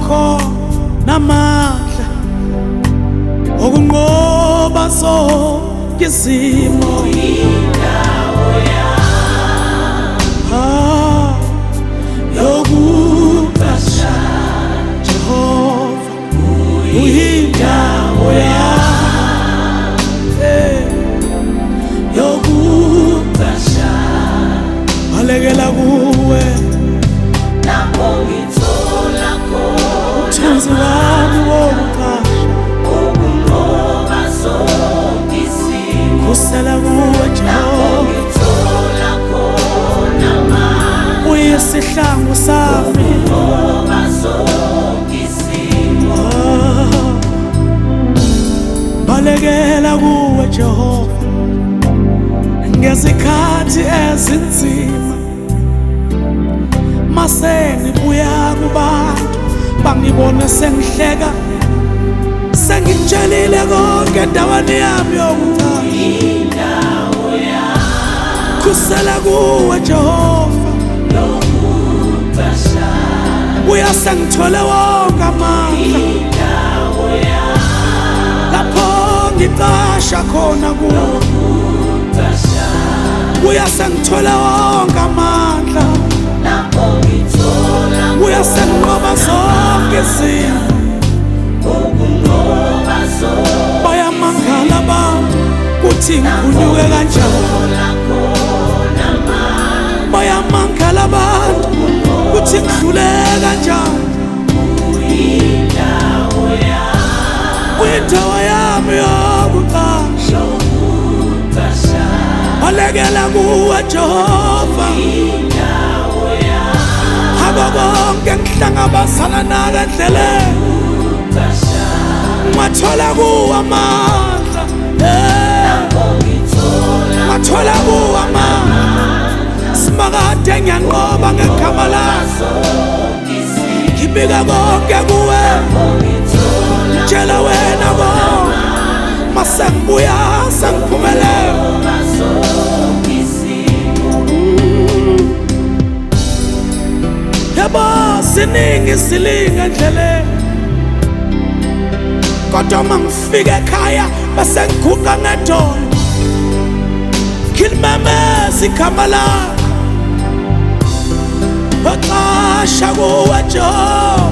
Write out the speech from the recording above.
wakho namandla okunqoba zonke izimo. Uyindawo yokuqasha Jehova, uyindawo yokuqasha. Balekela kuwe lapho ngithola khona umthunzi wami wokuqasha. ukunqoba zonke izimo. Kusela kuwe Lapho Jehova, ngithola khona amandla uyisihlangu sami. ukunqoba zonke izimo. Balekela kuwe Jehova ngezikhathi ezinzima, mase ngibuya kubantu bangibone sengihleka, sengitshelile konke endaweni yami yokuqasha. Indawo Kusela kuwe Jehova, yokuqasha. buya sengithole wonke amandla Indawo lapho ngiqasha khona kuwe. yokuqasha. Buya sengithole wonke amandla, Lapho ngithola buya senginqoba zonke izimo. ukunqoba zonke. Bayamangala abantu kuthi ngikhuluke kanjani, Ngithola khona amandla bayamangala abantu kuthi ngidlule kanjani. uyindawo Uyindawo yami yokuqasha, yokuqasha. balekela kuwe Jehova. Indawo Abo konke ngihlangabezana nako endleleni, yokuqasha. ngathola kuwe amandla, Lapho ngithola ngathola kuwe amandla. Simakade ngiyanqoba ngegama lakho, zonke izimo. ngibika konke kuwe, Ngithola tshela wena konke. Mase ngibuya sengiphumelela, zonke izimo. yebo siningi isilinga endleleni, kodwa uma ngifika ekhaya bese ngiguqa ngedolo, ngilimemeza igama lakho. Baqasha kuwe Jehova,